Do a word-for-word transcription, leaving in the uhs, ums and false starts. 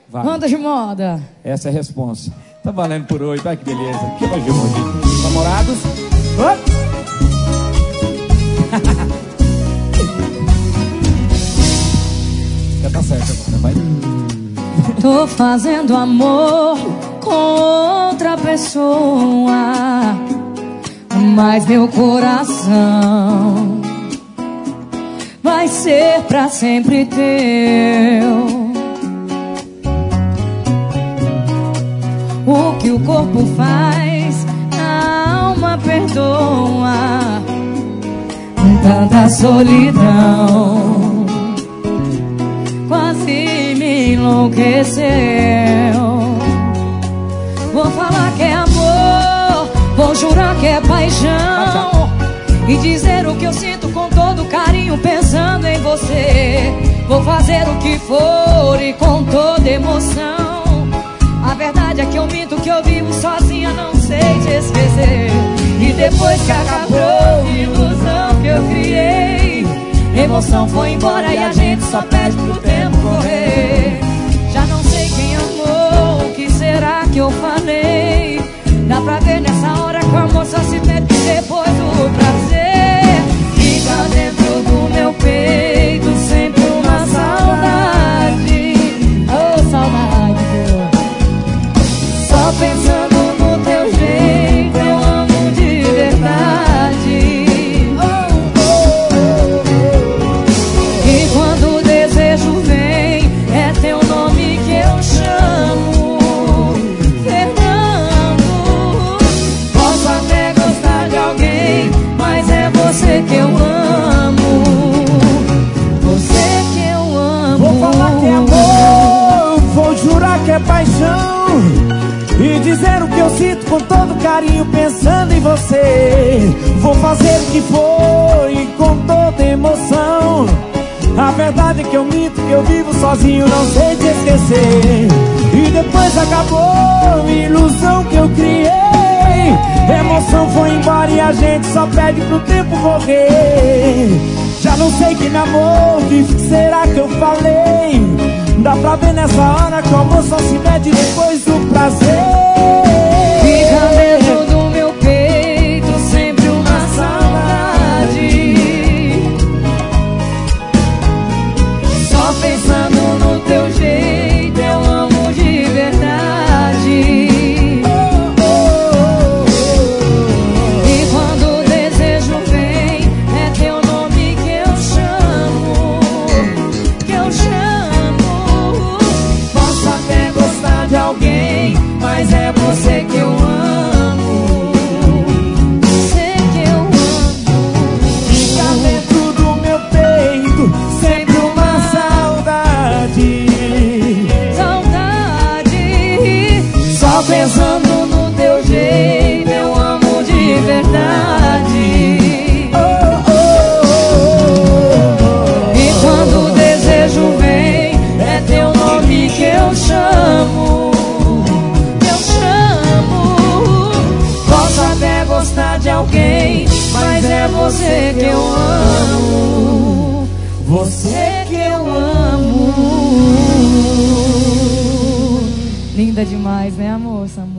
Vai. Banda de moda. Essa é a responsa. Tá valendo por hoje, vai que beleza. Que hoje, hoje. Namorados. Já tá certo agora, vai. Tô fazendo amor com outra pessoa, mas meu coração vai ser pra sempre teu. O que o corpo faz, a alma perdoa. Tanta solidão quase me enlouqueceu. Vou falar que é amor, vou jurar que é paixão, e dizer o que eu sinto com todo carinho, pensando em você. Vou fazer o que for e com toda emoção. A verdade é que eu minto, que eu vivo sozinha, não sei te esquecer. E depois que acabou a ilusão que eu criei, emoção foi embora e a gente só pede pro tempo correr. Já não sei quem amou, o que será que eu falei? Dá pra ver nessa hora que o amor só se perde depois do prazer. Fica dentro do meu peito sempre uma saudade. Oh, saudade, só pensando no teu jeito, eu amo de verdade. Oh, oh, oh. E quando o desejo vem, é teu nome que eu chamo, Fernando. Posso até gostar de alguém, mas é você que eu amo. Você que eu amo. Vou falar que é amor, vou jurar que é paixão, e dizer o que eu sinto com todo carinho, pensando em você. Vou fazer o que for e com toda emoção. A verdade é que eu minto, que eu vivo sozinho, não sei te esquecer. E depois acabou a ilusão que eu criei. Emoção foi embora e a gente só pede pro tempo correr. Já não sei quem me amou, o que será que eu falei? Dá pra ver nessa hora que o amor só se mede depois do prazer. Fica dentro do meu peito sempre uma saudade. Só pensando no teu jeito, eu amo de verdade. E quando o desejo vem, é teu nome que eu chamo, que eu chamo. Posso até gostar de alguém, mas é você que eu amo. Você que eu amo. Fica dentro do meu peito sempre uma saudade. Saudade. Só pensando no teu jeito, eu amo de verdade. Oh, oh, oh, oh. E quando o desejo vem, é teu nome que eu chamo, que eu chamo. Posso até gostar de alguém, mas é você que eu amo. Você que eu amo. Linda demais, né, moça?